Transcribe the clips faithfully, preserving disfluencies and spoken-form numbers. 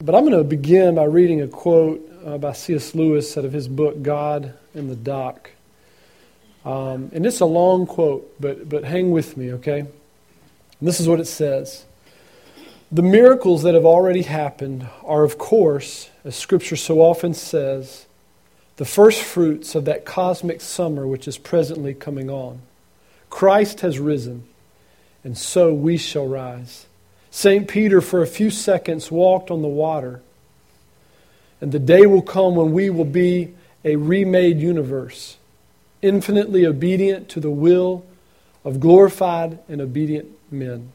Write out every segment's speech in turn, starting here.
But I'm going to begin by reading a quote uh, by C S Lewis out of his book, God in the Dock. Um, and it's a long quote, but, but hang with me, okay? And this is what it says. The miracles that have already happened are, of course, as Scripture so often says, the first fruits of that cosmic summer which is presently coming on. Christ has risen, and so we shall rise. Saint Peter for a few seconds walked on the water, and the day will come when we will be a remade universe, infinitely obedient to the will of glorified and obedient men.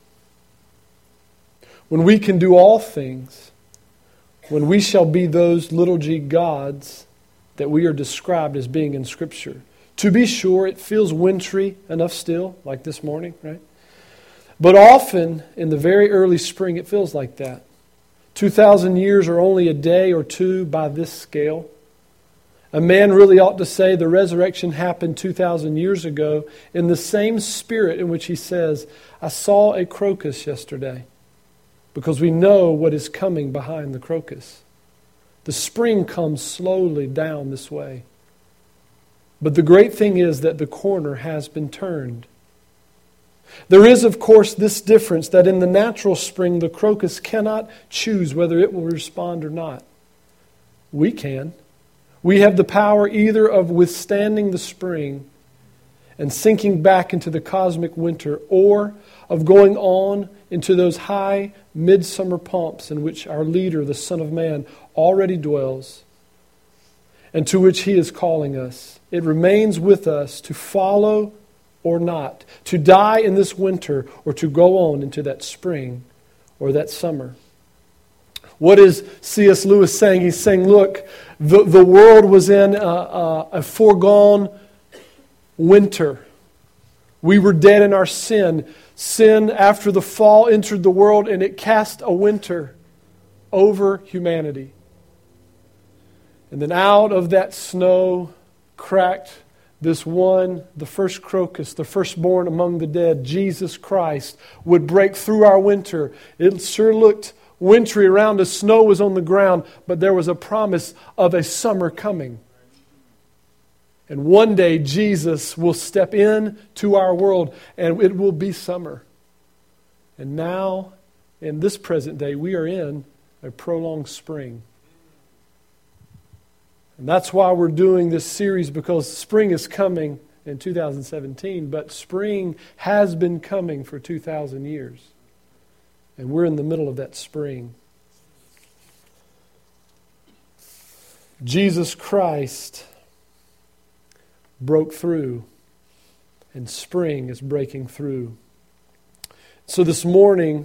When we can do all things, when we shall be those little g gods that we are described as being in Scripture. To be sure, it feels wintry enough still, like this morning, right? But often, in the very early spring, it feels like that. two thousand years are only a day or two by this scale. A man really ought to say the resurrection happened two thousand years ago in the same spirit in which he says, I saw a crocus yesterday. Because we know what is coming behind the crocus. The spring comes slowly down this way. But the great thing is that the corner has been turned. There is, of course, this difference that in the natural spring, the crocus cannot choose whether it will respond or not. We can. We have the power either of withstanding the spring and sinking back into the cosmic winter, or of going on into those high midsummer pomps in which our leader, the Son of Man, already dwells, and to which He is calling us. It remains with us to follow or not, to die in this winter or to go on into that spring or that summer. What is C S Lewis saying? He's saying, look, the, the world was in a, a, a foregone winter. We were dead in our sin. Sin, after the fall, entered the world, and it cast a winter over humanity. And then out of that snow cracked this one, the first crocus, the firstborn among the dead, Jesus Christ, would break through our winter. It sure looked wintry around us. Snow was on the ground, but there was a promise of a summer coming. And one day Jesus will step in to our world and it will be summer. And now, in this present day, we are in a prolonged spring. And that's why we're doing this series, because spring is coming in two thousand seventeen, but spring has been coming for two thousand years. And we're in the middle of that spring. Jesus Christ broke through, and spring is breaking through. So this morning,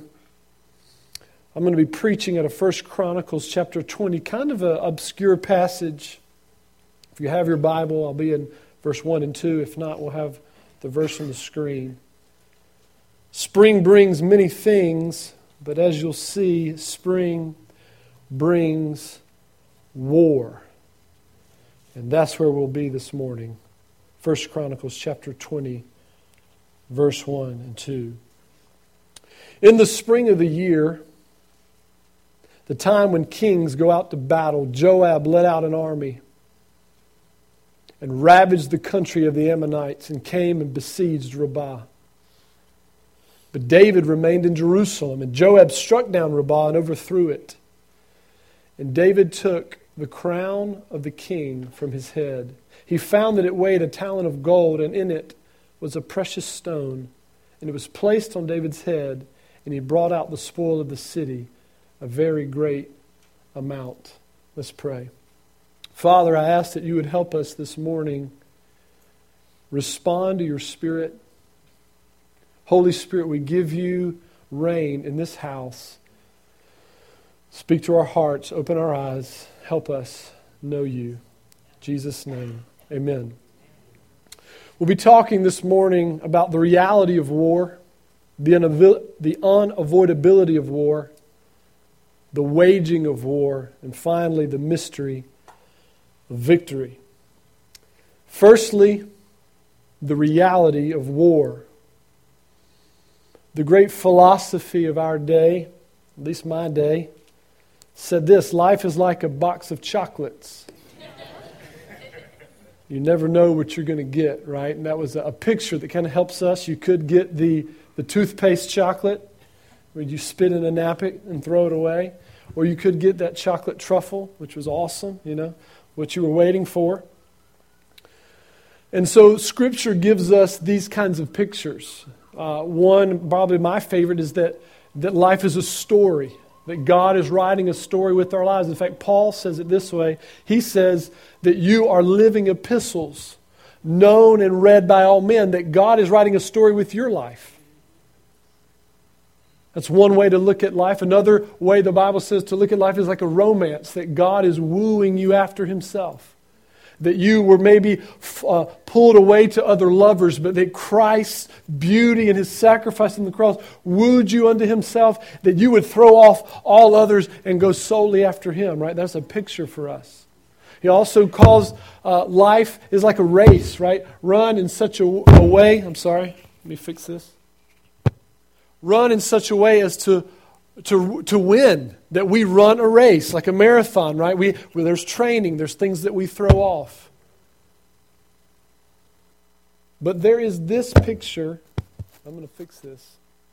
I'm going to be preaching out of First Chronicles chapter twenty, kind of an obscure passage. If you have your Bible, I'll be in verse one and two. If not, we'll have the verse on the screen. Spring brings many things, but as you'll see, spring brings war. And that's where we'll be this morning. First Chronicles chapter twenty, verse one and two. In the spring of the year, the time when kings go out to battle, Joab led out an army and ravaged the country of the Ammonites and came and besieged Rabbah. But David remained in Jerusalem, and Joab struck down Rabbah and overthrew it. And David took the crown of the king from his head. He found that it weighed a talent of gold, and in it was a precious stone. And it was placed on David's head, and he brought out the spoil of the city, a very great amount. Let's pray. Father, I ask that you would help us this morning respond to your Spirit. Holy Spirit, we give you reign in this house. Speak to our hearts, open our eyes, help us know you. In Jesus' name, amen. We'll be talking this morning about the reality of war, the unav- the unavoidability of war, the waging of war, and finally the mystery of victory. Firstly, the reality of war. The great philosophy of our day, at least my day, said this: life is like a box of chocolates. You never know what you're going to get, right? And that was a picture that kind of helps us. You could get the, the toothpaste chocolate, where you spit in a napkin and throw it away. Or you could get that chocolate truffle, which was awesome, you know, what you were waiting for. And so Scripture gives us these kinds of pictures. Uh, one, probably my favorite, is that, that life is a story, that God is writing a story with our lives. In fact, Paul says it this way. He says that you are living epistles, known and read by all men, that God is writing a story with your life. That's one way to look at life. Another way the Bible says to look at life is like a romance, that God is wooing you after Himself. That you were maybe uh, pulled away to other lovers, but that Christ's beauty and His sacrifice on the cross wooed you unto Himself, that you would throw off all others and go solely after Him, right? That's a picture for us. He also calls uh, life is like a race, right? Run in such a, a way, I'm sorry, let me fix this. Run in such a way as to to to win, that we run a race, like a marathon, right? We well, there's training, there's things that we throw off. But there is this picture. I'm going to fix this.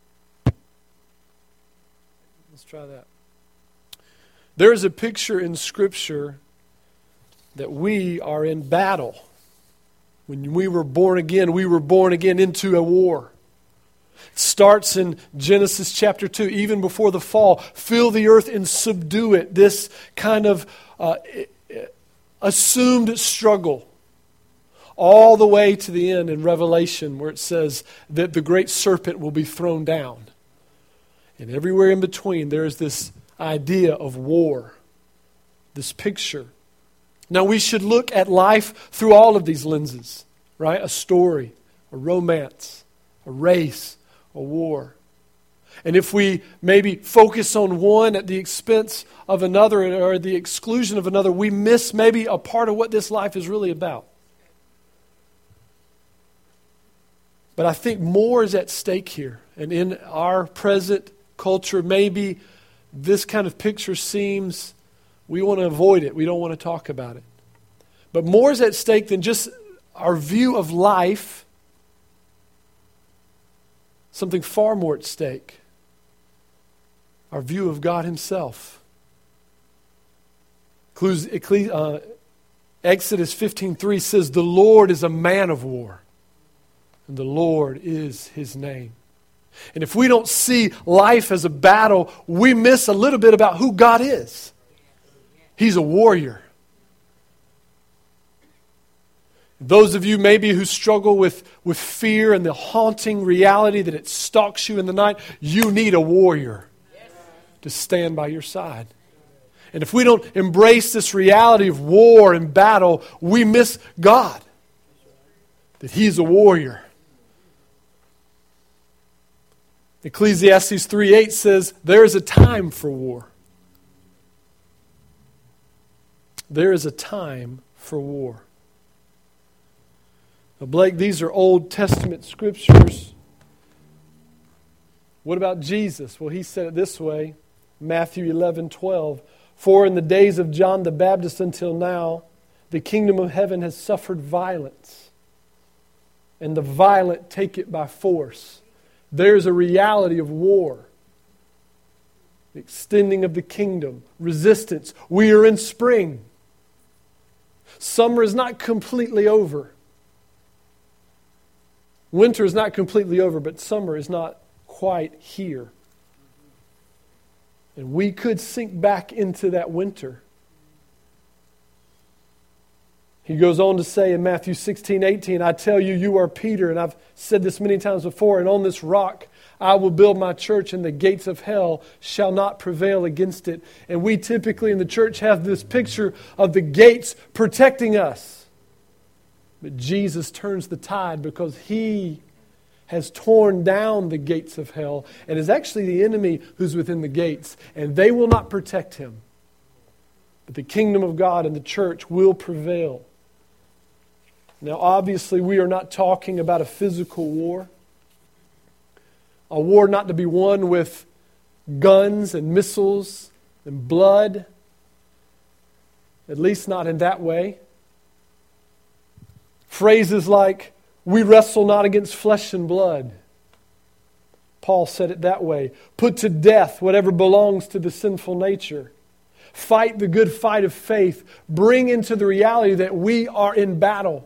Let's try that. There is a picture in Scripture that we are in battle. When we were born again, we were born again into a war. It starts in Genesis chapter two, even before the fall. Fill the earth and subdue it. This kind of uh, assumed struggle. All the way to the end in Revelation, where it says that the great serpent will be thrown down. And everywhere in between, there is this idea of war. This picture. Now we should look at life through all of these lenses. Right? A story, a romance, a race, a war. And if we maybe focus on one at the expense of another or the exclusion of another, we miss maybe a part of what this life is really about. But I think more is at stake here. And in our present culture, maybe this kind of picture seems, we want to avoid it. We don't want to talk about it. But more is at stake than just our view of life. Something far more at stake. Our view of God Himself. Exodus fifteen three says, the Lord is a man of war, and the Lord is His name. And if we don't see life as a battle, we miss a little bit about who God is. He's a warrior. Those of you maybe who struggle with, with fear and the haunting reality that it stalks you in the night, you need a warrior to stand by your side. And if we don't embrace this reality of war and battle, we miss God. That He's a warrior. Ecclesiastes three eight says, there is a time for war. There is a time for war. Now, Blake, these are Old Testament scriptures. What about Jesus? Well, He said it this way, Matthew eleven twelve. For in the days of John the Baptist until now, the kingdom of heaven has suffered violence, and the violent take it by force. There's a reality of war. The extending of the kingdom, resistance. We are in spring. Summer is not completely over. Winter is not completely over, but summer is not quite here. And we could sink back into that winter. He goes on to say in Matthew sixteen eighteen, I tell you, you are Peter, and I've said this many times before, and on this rock I will build my church, and the gates of hell shall not prevail against it. And we typically in the church have this picture of the gates protecting us. But Jesus turns the tide because He has torn down the gates of hell and is actually the enemy who's within the gates. And they will not protect Him. But the kingdom of God and the church will prevail. Now, obviously, we are not talking about a physical war. A war not to be won with guns and missiles and blood, at least not in that way. Phrases like, we wrestle not against flesh and blood. Paul said it that way. Put to death whatever belongs to the sinful nature. Fight the good fight of faith. Bring into the reality that we are in battle.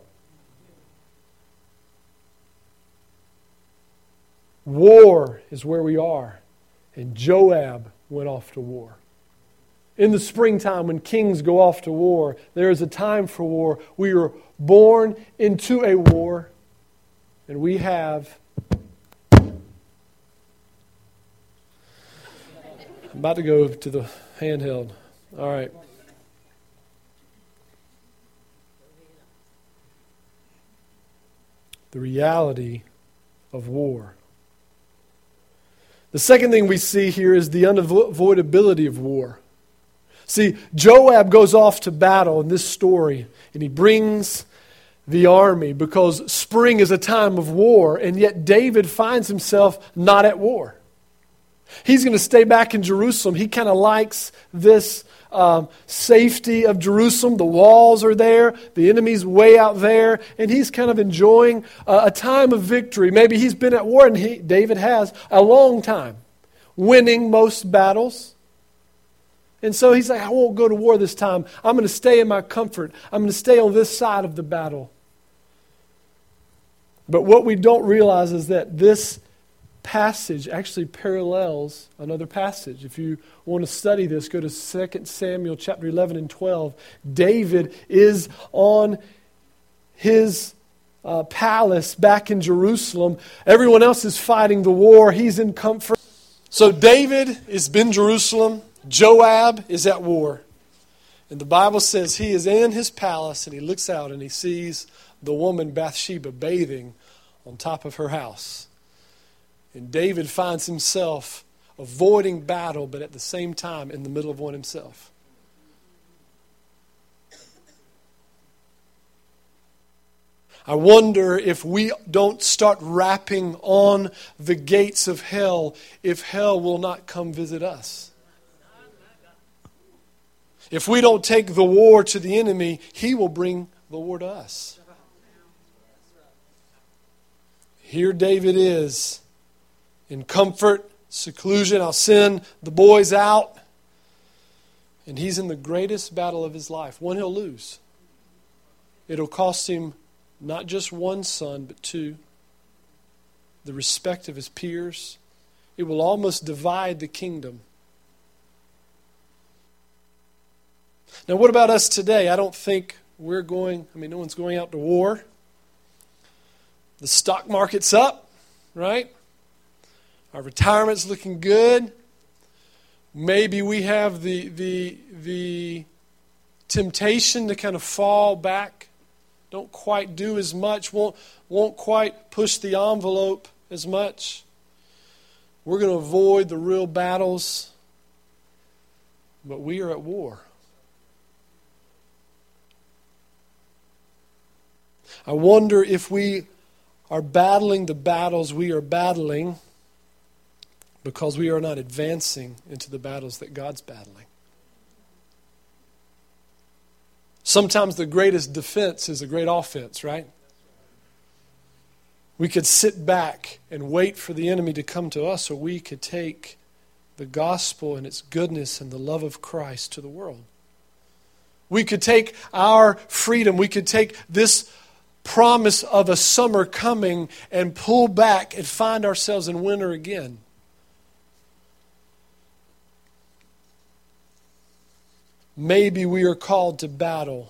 War is where we are. And Joab went off to war. In the springtime, when kings go off to war, there is a time for war. We are born into a war, and we have... I'm about to go to the handheld. All right. The reality of war. The second thing we see here is the unavoidability of war. See, Joab goes off to battle in this story, and he brings the army because spring is a time of war, and yet David finds himself not at war. He's going to stay back in Jerusalem. He kind of likes this um, safety of Jerusalem. The walls are there. The enemy's way out there. And he's kind of enjoying uh, a time of victory. Maybe he's been at war, and he, David has, a long time, winning most battles. And so he's like, I won't go to war this time. I'm going to stay in my comfort. I'm going to stay on this side of the battle. But what we don't realize is that this passage actually parallels another passage. If you want to study this, go to Second Samuel chapter eleven and twelve. David is on his uh, palace back in Jerusalem. Everyone else is fighting the war. He's in comfort. So David is in Jerusalem. Joab is at war. And the Bible says he is in his palace and he looks out and he sees the woman Bathsheba bathing on top of her house. And David finds himself avoiding battle, but at the same time in the middle of one himself. I wonder if we don't start rapping on the gates of hell, if hell will not come visit us. If we don't take the war to the enemy, he will bring the war to us. Here David is. In comfort, seclusion, I'll send the boys out. And he's in the greatest battle of his life. One he'll lose. It'll cost him not just one son, but two. The respect of his peers. It will almost divide the kingdom. Now, what about us today? I don't think we're going, I mean, no one's going out to war. The stock market's up, right? Our retirement's looking good. Maybe we have the, the, the temptation to kind of fall back. Don't quite do as much. Won't, won't quite push the envelope as much. We're going to avoid the real battles. But we are at war. I wonder if we are battling the battles we are battling because we are not advancing into the battles that God's battling. Sometimes the greatest defense is a great offense, right? We could sit back and wait for the enemy to come to us, or we could take the gospel and its goodness and the love of Christ to the world. We could take our freedom, we could take this promise of a summer coming and pull back and find ourselves in winter again. Maybe we are called to battle.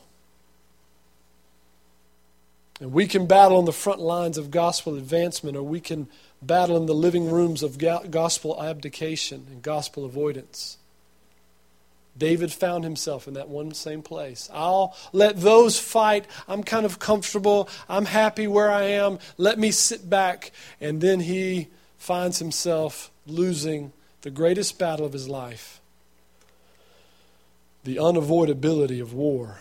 And we can battle on the front lines of gospel advancement, or we can battle in the living rooms of gospel abdication and gospel avoidance. David found himself in that one same place. I'll let those fight. I'm kind of comfortable. I'm happy where I am. Let me sit back. And then he finds himself losing the greatest battle of his life. The unavoidability of war.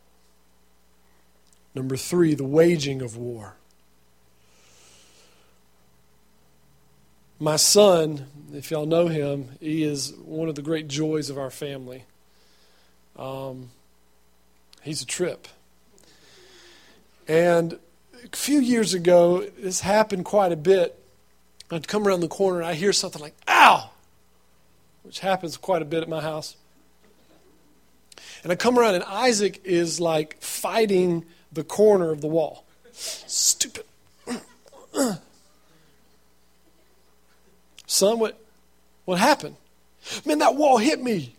Number three, the waging of war. My son, if y'all know him, he is one of the great joys of our family. Um, he's a trip. And a few years ago, this happened quite a bit. I'd come around the corner and I hear something like, ow! Which happens quite a bit at my house. And I come around and Isaac is like fighting the corner of the wall. Stupid. Son, what, what happened? Man, that wall hit me.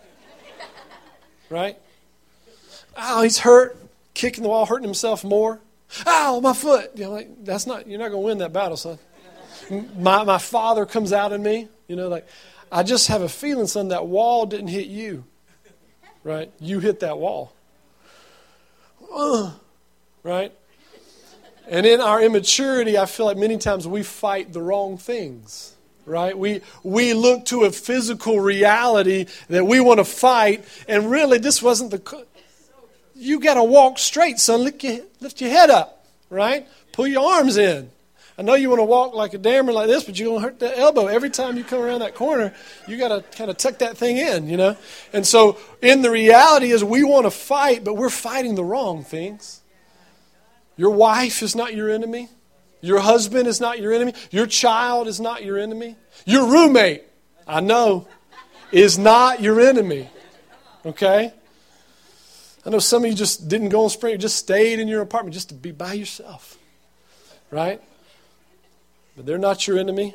Right? Oh, he's hurt. Kicking the wall, hurting himself more. Ow, my foot. You know, like, that's not, you're not going to win that battle, son. My, my father comes out in me. You know, like, I just have a feeling, son, that wall didn't hit you. Right? You hit that wall. Uh, right? And in our immaturity, I feel like many times we fight the wrong things. Right? We we look to a physical reality that we want to fight, and really this wasn't the... You got to walk straight, son. Lift your, lift your head up. Right? Pull your arms in. I know you want to walk like a dammer like this, but you're going to hurt that elbow. Every time you come around that corner, you got to kind of tuck that thing in, you know. And so in the reality is we want to fight, but we're fighting the wrong things. Your wife is not your enemy. Your husband is not your enemy. Your child is not your enemy. Your roommate, I know, is not your enemy. Okay? I know some of you just didn't go on spring, you just stayed in your apartment just to be by yourself. Right? But they're not your enemy.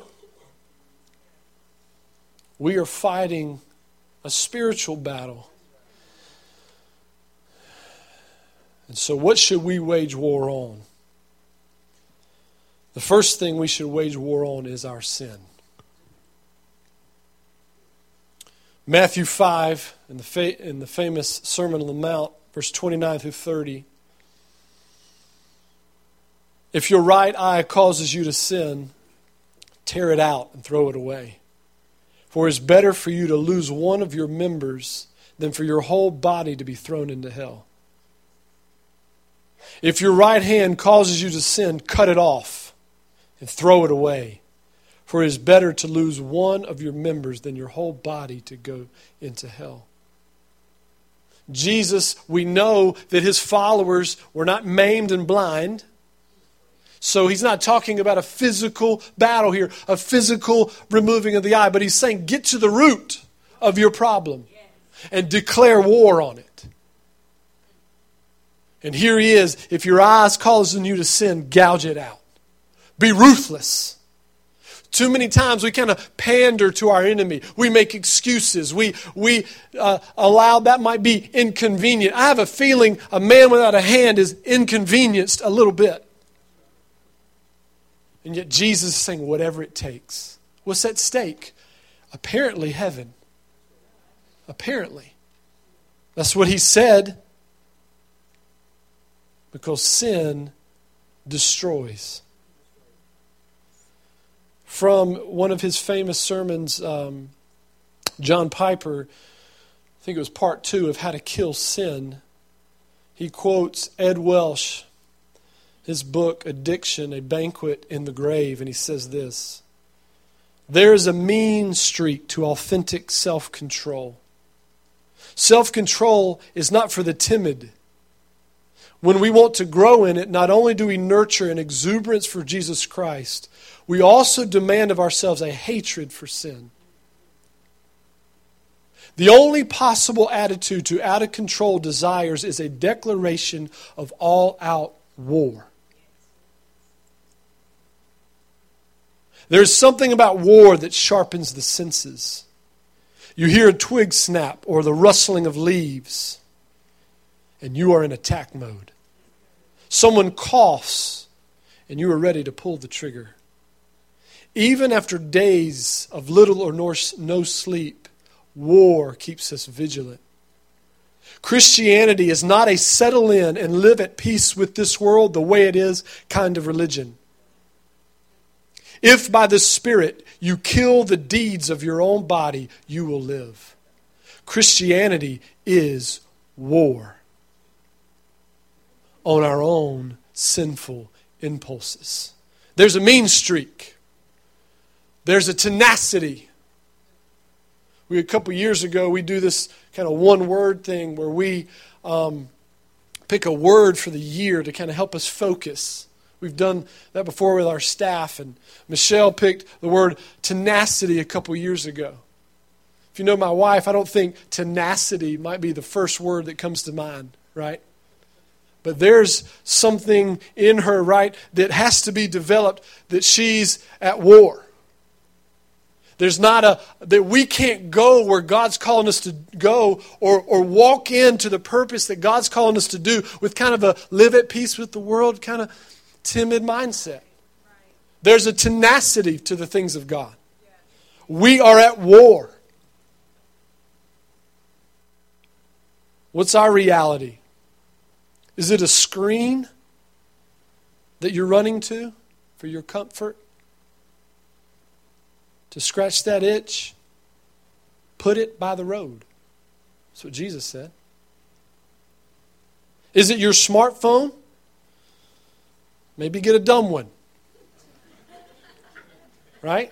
We are fighting a spiritual battle. And so what should we wage war on? The first thing we should wage war on is our sin. Matthew five, in the, fa- in the famous Sermon on the Mount, verse twenty-nine through thirty. If your right eye causes you to sin, tear it out and throw it away. For it's better for you to lose one of your members than for your whole body to be thrown into hell. If your right hand causes you to sin, cut it off and throw it away. For it is better to lose one of your members than your whole body to go into hell. Jesus, we know that his followers were not maimed and blind. So he's not talking about a physical battle here, a physical removing of the eye, but he's saying get to the root of your problem and declare war on it. And here he is, if your eye's causing you to sin, gouge it out. Be ruthless. Too many times we kind of pander to our enemy. We make excuses. We we uh, allow that might be inconvenient. I have a feeling a man without a hand is inconvenienced a little bit. And yet Jesus is saying whatever it takes. What's at stake? Apparently heaven. Apparently. That's what he said. Because sin destroys. From one of his famous sermons, um, John Piper, I think it was part two of How to Kill Sin, he quotes Ed Welsh, his book, Addiction, A Banquet in the Grave, and he says this: there is a mean streak to authentic self-control. Self-control is not for the timid. When we want to grow in it, not only do we nurture an exuberance for Jesus Christ, we also demand of ourselves a hatred for sin. The only possible attitude to out-of-control desires is a declaration of all-out war. There's something about war that sharpens the senses. You hear a twig snap or the rustling of leaves, and you are in attack mode. Someone coughs, and you are ready to pull the trigger. Even after days of little or no sleep, war keeps us vigilant. Christianity is not a settle in and live at peace with this world the way it is kind of religion. If by the Spirit you kill the deeds of your own body, you will live. Christianity is war on our own sinful impulses. There's a mean streak There's a tenacity. We, a couple years ago, we do this kind of one-word thing where we um, pick a word for the year to kind of help us focus. We've done that before with our staff, and Michelle picked the word tenacity a couple years ago. If you know my wife, I don't think tenacity might be the first word that comes to mind, right? But there's something in her, right, that has to be developed, that she's at war. There's not a, that we can't go where God's calling us to go or, or walk into the purpose that God's calling us to do with kind of a live at peace with the world kind of timid mindset. There's a tenacity to the things of God. We are at war. What's our reality? Is it a screen that you're running to for your comfort? To scratch that itch, put it by the road. That's what Jesus said. Is it your smartphone? Maybe get a dumb one. Right?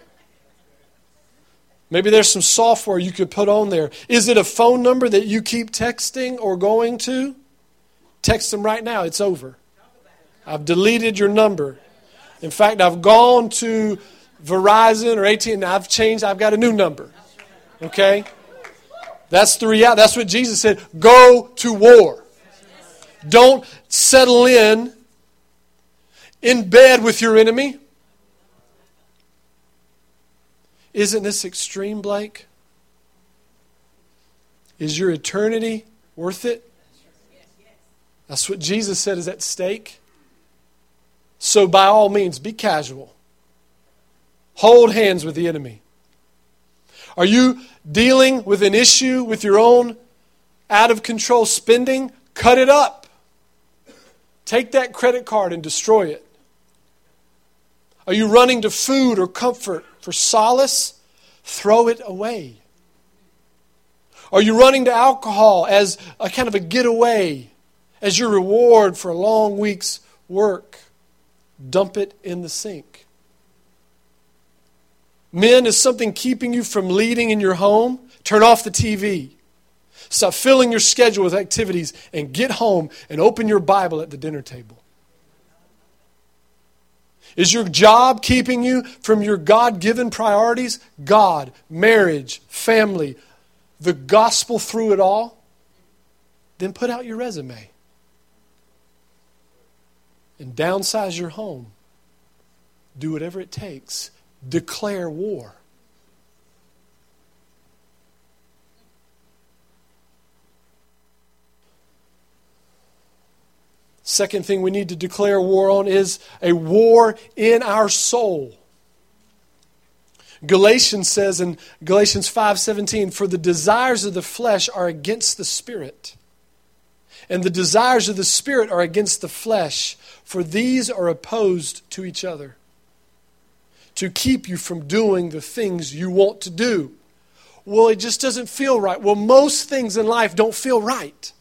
Maybe there's some software you could put on there. Is it a phone number that you keep texting or going to? Text them right now. It's over. I've deleted your number. In fact, I've gone to Verizon or A T and T, I've changed, I've got a new number. Okay? That's the reality. That's what Jesus said. Go to war. Don't settle in in bed with your enemy. Isn't this extreme, Blake? Is your eternity worth it? That's what Jesus said is at stake. So by all means, be casual. Hold hands with the enemy. Are you dealing with an issue with your own out of control spending? Cut it up. Take that credit card and destroy it. Are you running to food or comfort for solace? Throw it away. Are you running to alcohol as a kind of a getaway, as your reward for a long week's work? Dump it in the sink. Men, is something keeping you from leading in your home? Turn off the T V. Stop filling your schedule with activities and get home and open your Bible at the dinner table. Is your job keeping you from your God-given priorities? God, marriage, family, the gospel through it all? Then put out your resume and downsize your home. Do whatever it takes. Declare war. Second thing we need to declare war on is a war in our soul. Galatians says in Galatians five seventeen, for the desires of the flesh are against the spirit, and the desires of the spirit are against the flesh, for these are opposed to each other, to keep you from doing the things you want to do. Well, it just doesn't feel right. Well, most things in life don't feel right.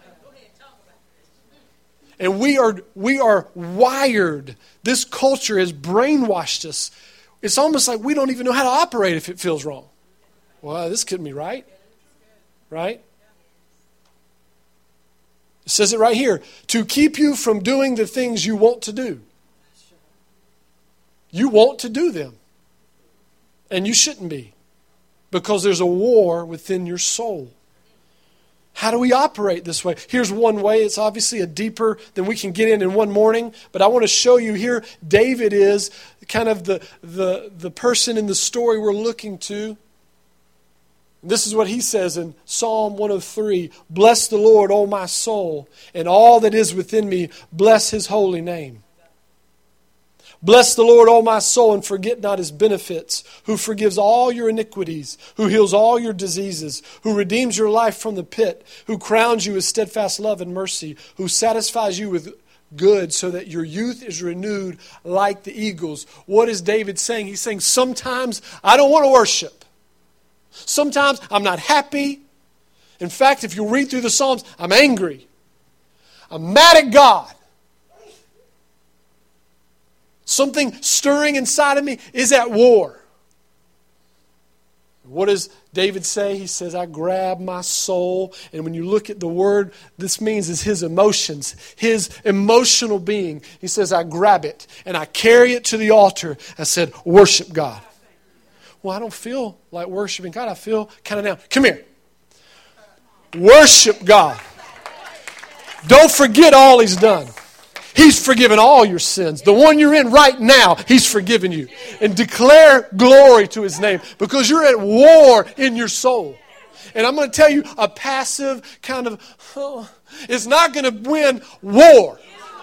And we are we are wired. This culture has brainwashed us. It's almost like we don't even know how to operate if it feels wrong. Well, this couldn't be right. Right? It says it right here. To keep you from doing the things you want to do. You want to do them. And you shouldn't be. Because there's a war within your soul. How do we operate this way? Here's one way. It's obviously a deeper than we can get in in one morning. But I want to show you here, David is kind of the, the, the person in the story we're looking to. This is what he says in Psalm one oh three. Bless the Lord, O my soul, and all that is within me. Bless his holy name. Bless the Lord, O my soul, and forget not his benefits, who forgives all your iniquities, who heals all your diseases, who redeems your life from the pit, who crowns you with steadfast love and mercy, who satisfies you with good so that your youth is renewed like the eagles. What is David saying? He's saying, sometimes I don't want to worship. Sometimes I'm not happy. In fact, if you read through the Psalms, I'm angry. I'm mad at God. Something stirring inside of me is at war. What does David say? He says, I grab my soul. And when you look at the word, this means is his emotions, his emotional being. He says, I grab it and I carry it to the altar. I said, worship God. Well, I don't feel like worshiping God. I feel kind of down. Come here. Worship God. Don't forget all He's done. He's forgiven all your sins. The one you're in right now, He's forgiven you. And declare glory to His name because you're at war in your soul. And I'm going to tell you, a passive kind of, oh, it's not going to win war.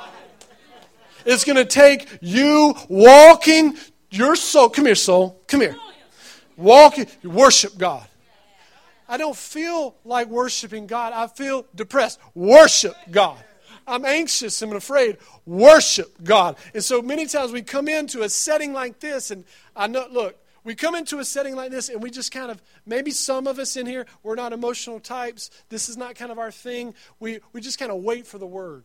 It's going to take you walking your soul. Come here, soul. Come here. Walking, worship God. I don't feel like worshiping God. I feel depressed. Worship God. I'm anxious. I'm afraid. Worship God. And so many times we come into a setting like this, and I know, look, we come into a setting like this, and we just kind of, maybe some of us in here, we're not emotional types. This is not kind of our thing. We, we just kind of wait for the word.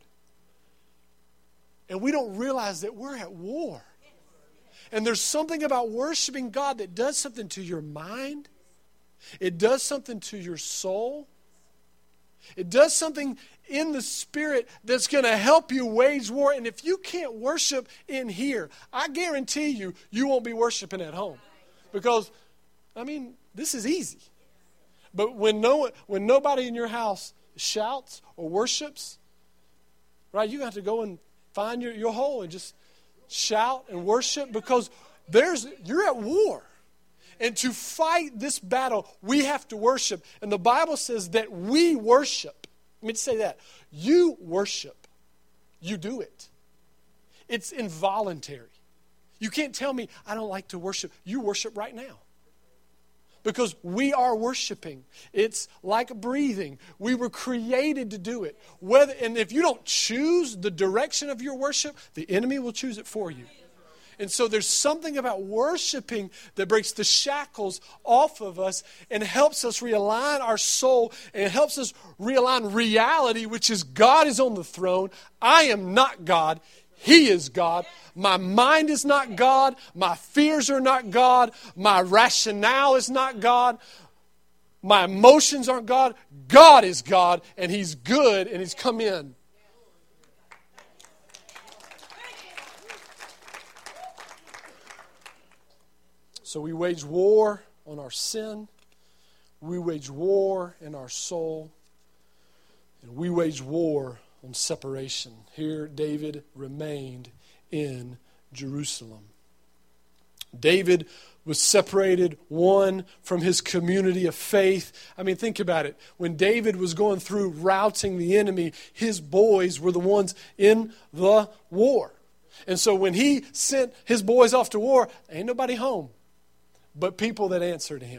And we don't realize that we're at war. And there's something about worshiping God that does something to your mind. It does something to your soul. It does something in the spirit that's going to help you wage war. And if you can't worship in here, I guarantee you, you won't be worshiping at home. Because, I mean, this is easy. But when no when nobody in your house shouts or worships, right, you have to go and find your, your hole and just shout and worship because there's you're at war. And to fight this battle, we have to worship. And the Bible says that we worship. Let me say that. You worship. You do it. It's involuntary. You can't tell me, I don't like to worship. You worship right now. Because we are worshiping. It's like breathing. We were created to do it. Whether and if you don't choose the direction of your worship, the enemy will choose it for you. And so there's something about worshiping that breaks the shackles off of us and helps us realign our soul and helps us realign reality, which is God is on the throne. I am not God. He is God. My mind is not God. My fears are not God. My rationale is not God. My emotions aren't God. God is God, and He's good, and He's come in. So we wage war on our sin. We wage war in our soul. And we wage war on separation. Here, David remained in Jerusalem. David was separated, one, from his community of faith. I mean, think about it. When David was going through routing the enemy, his boys were the ones in the war. And so when he sent his boys off to war, ain't nobody home but people that answer to him.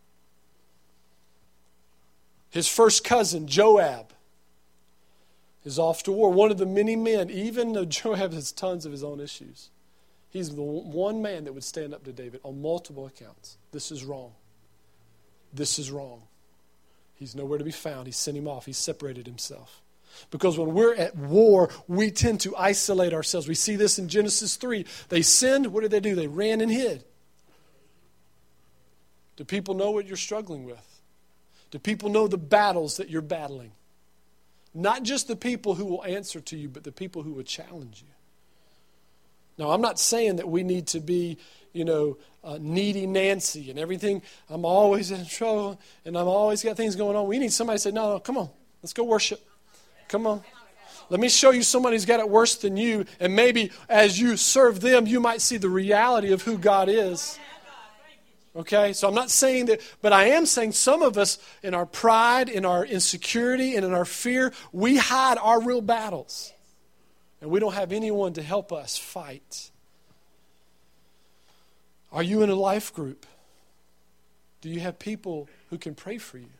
His first cousin, Joab, is off to war. One of the many men, even though Joab has tons of his own issues, he's the one man that would stand up to David on multiple accounts. This is wrong. This is wrong. He's nowhere to be found. He sent him off. He separated himself. Because when we're at war, we tend to isolate ourselves. We see this in Genesis three. They sinned. What did they do? They ran and hid. Do people know what you're struggling with? Do people know the battles that you're battling? Not just the people who will answer to you, but the people who will challenge you. Now, I'm not saying that we need to be, you know, uh, needy Nancy and everything. I'm always in trouble and I'm always got things going on. We need somebody to say, no, no, come on, let's go worship. Come on. Let me show you someone who's got it worse than you. And maybe as you serve them, you might see the reality of who God is. Okay, so I'm not saying that, but I am saying some of us, in our pride, in our insecurity, and in our fear, we hide our real battles. And we don't have anyone to help us fight. Are you in a life group? Do you have people who can pray for you?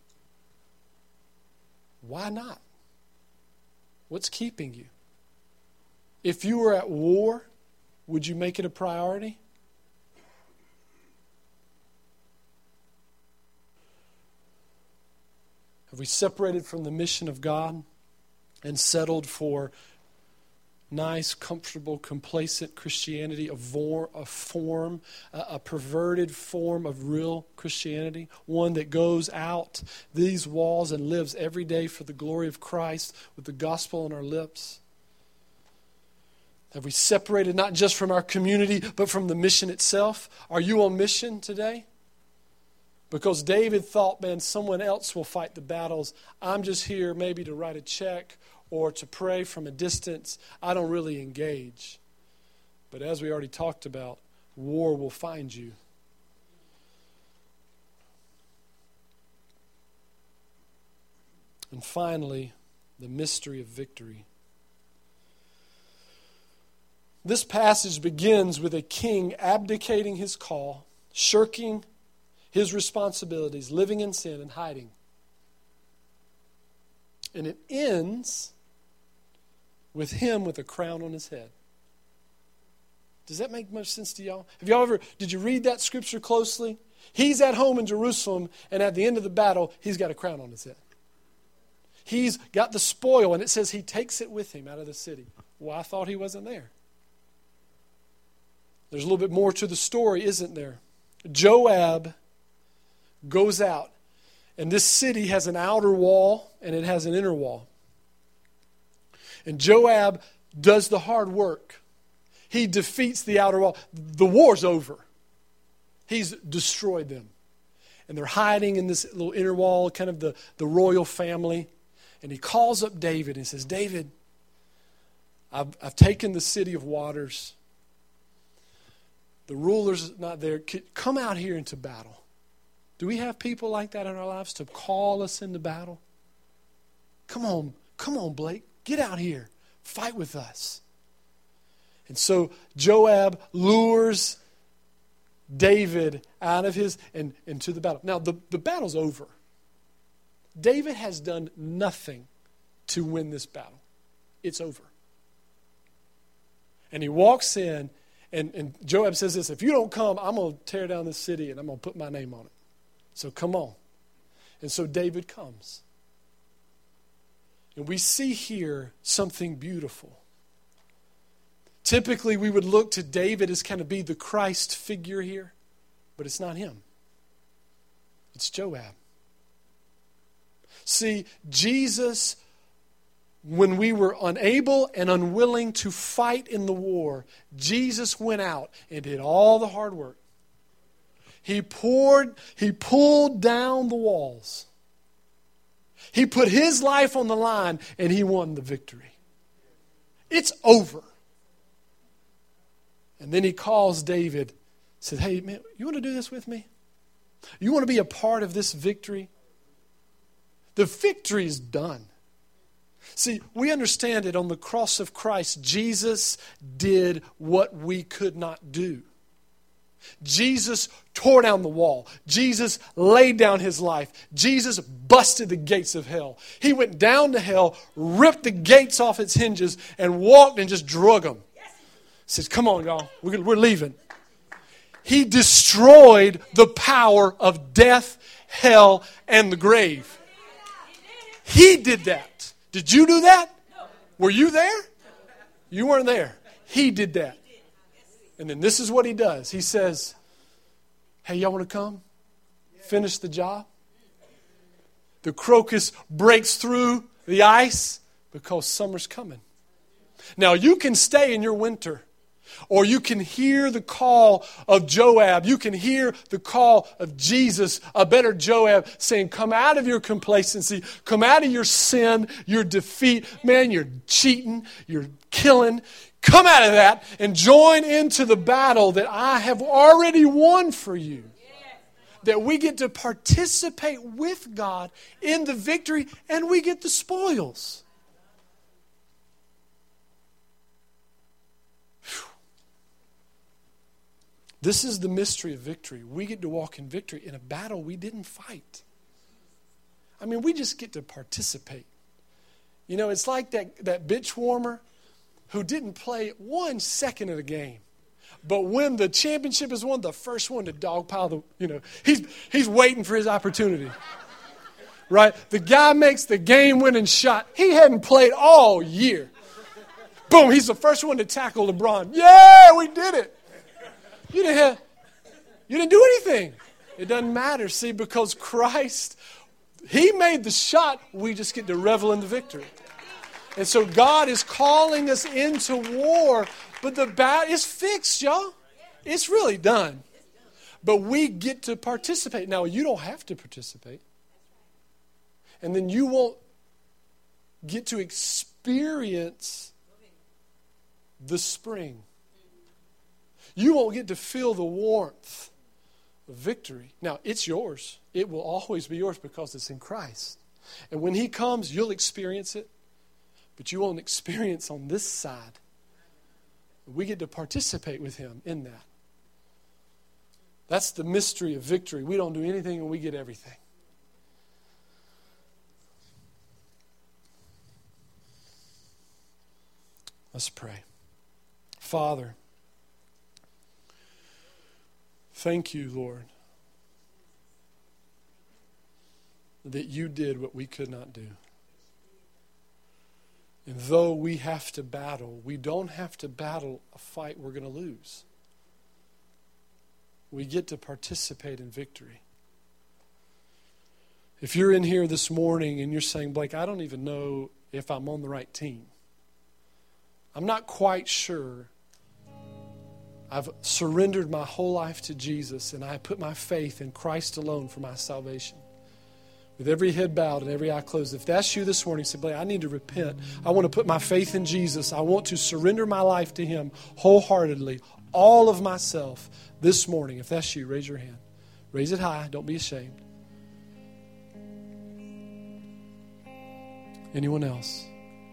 Why not? What's keeping you? If you were at war, would you make it a priority? Have we separated from the mission of God and settled for nice, comfortable, complacent Christianity, a, vor- a form, a, a perverted form of real Christianity, one that goes out these walls and lives every day for the glory of Christ with the gospel on our lips? Have we separated not just from our community, but from the mission itself? Are you on mission today? Because David thought, man, someone else will fight the battles. I'm just here maybe to write a check or to pray from a distance. I don't really engage. But as we already talked about, war will find you. And finally, the mystery of victory. This passage begins with a king abdicating his call, shirking his responsibilities, living in sin and hiding. And it ends with him with a crown on his head. Does that make much sense to y'all? Have y'all ever, did you read that scripture closely? He's at home in Jerusalem, and at the end of the battle, he's got a crown on his head. He's got the spoil, and it says he takes it with him out of the city. Well, I thought he wasn't there. There's a little bit more to the story, isn't there? Joab goes out, and this city has an outer wall and it has an inner wall. And Joab does the hard work. He defeats the outer wall. The war's over. He's destroyed them. And they're hiding in this little inner wall, kind of the, the royal family. And he calls up David and says, David, I've, I've taken the city of waters. The ruler's not there. Come out here into battle. Do we have people like that in our lives to call us into battle? Come on, come on, Blake. Get out here. Fight with us. And so Joab lures David out of his and into the battle. Now, the, the battle's over. David has done nothing to win this battle. It's over. And he walks in, and, and Joab says this, if you don't come, I'm going to tear down this city and I'm going to put my name on it. So come on. And so David comes. And we see here something beautiful. Typically, we would look to David as kind of be the Christ figure here, but it's not him. It's Joab. See, Jesus, when we were unable and unwilling to fight in the war, Jesus went out and did all the hard work. He poured, he pulled down the walls. He put his life on the line and he won the victory. It's over. And then he calls David, says, hey, man, you want to do this with me? You want to be a part of this victory? The victory is done. See, we understand it on the cross of Christ. Jesus did what we could not do. Jesus tore down the wall. Jesus laid down his life. Jesus busted the gates of hell. He went down to hell, ripped the gates off its hinges, and walked and just drug them. He says, come on, y'all. We're, we're leaving. He destroyed the power of death, hell, and the grave. He did that. Did you do that? Were you there? You weren't there. He did that. And then this is what he does. He says, hey, y'all want to come? Finish the job? The crocus breaks through the ice because summer's coming. Now, you can stay in your winter, or you can hear the call of Joab. You can hear the call of Jesus, a better Joab, saying, come out of your complacency. Come out of your sin, your defeat. Man, you're cheating. You're killing. Come out of that and join into the battle that I have already won for you. That we get to participate with God in the victory and we get the spoils. Whew. This is the mystery of victory. We get to walk in victory in a battle we didn't fight. I mean, we just get to participate. You know, it's like that, that bitch warmer who didn't play one second of the game. But when the championship is won, the first one to dogpile the, you know, he's he's waiting for his opportunity. Right? The guy makes the game-winning shot. He hadn't played all year. Boom, he's the first one to tackle LeBron. Yeah, we did it. You didn't have, you didn't do anything. It doesn't matter, see, because Christ, he made the shot. We just get to revel in the victory. And so God is calling us into war, but the battle is fixed, y'all. It's really done. But we get to participate. Now, you don't have to participate. And then you won't get to experience the spring. You won't get to feel the warmth of victory. Now, it's yours. It will always be yours because it's in Christ. And when he comes, you'll experience it. But you won't experience on this side. We get to participate with him in that. That's the mystery of victory. We don't do anything and we get everything. Let's pray. Father, thank you, Lord, that you did what we could not do. And though we have to battle, we don't have to battle a fight we're going to lose. We get to participate in victory. If you're in here this morning and you're saying, Blake, I don't even know if I'm on the right team. I'm not quite sure. I've surrendered my whole life to Jesus and I put my faith in Christ alone for my salvation. With every head bowed and every eye closed. If that's you this morning, say, Blake, I need to repent. I want to put my faith in Jesus. I want to surrender my life to him wholeheartedly. All of myself this morning. If that's you, raise your hand. Raise it high. Don't be ashamed. Anyone else?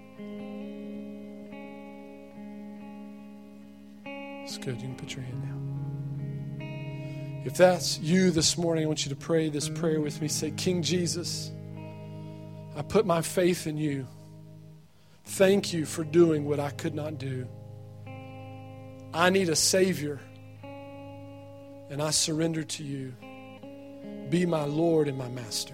It's good. You can put your hand down. If that's you this morning, I want you to pray this prayer with me. Say, King Jesus, I put my faith in you. Thank you for doing what I could not do. I need a Savior, and I surrender to you. Be my Lord and my Master.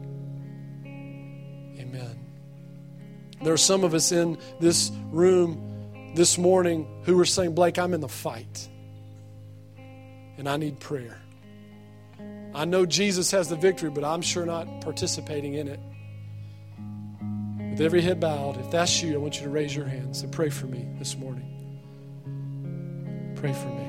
Amen. There are some of us in this room this morning who are saying, Blake, I'm in the fight, and I need prayer. I know Jesus has the victory, but I'm sure not participating in it. With every head bowed, if that's you, I want you to raise your hand. Say, pray for me this morning. Pray for me.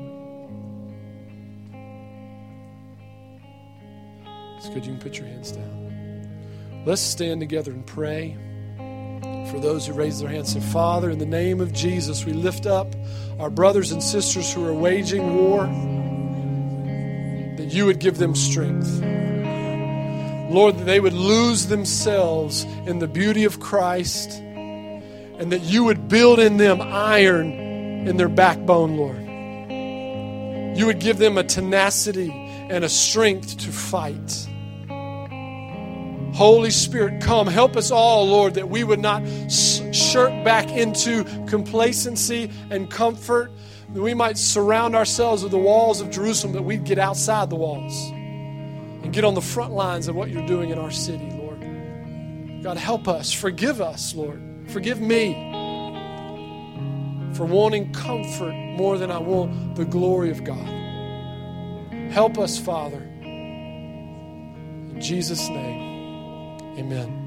It's good. You can put your hands down. Let's stand together and pray. For those who raise their hands, say, Father, in the name of Jesus, we lift up our brothers and sisters who are waging war, that you would give them strength. Lord, that they would lose themselves in the beauty of Christ, and that you would build in them iron in their backbone, Lord. You would give them a tenacity and a strength to fight. Holy Spirit, come. Help us all, Lord, that we would not shirk back into complacency and comfort, that we might surround ourselves with the walls of Jerusalem, that we'd get outside the walls and get on the front lines of what you're doing in our city, Lord. God, help us. Forgive us, Lord. Forgive me for wanting comfort more than I want the glory of God. Help us, Father. In Jesus' name, amen.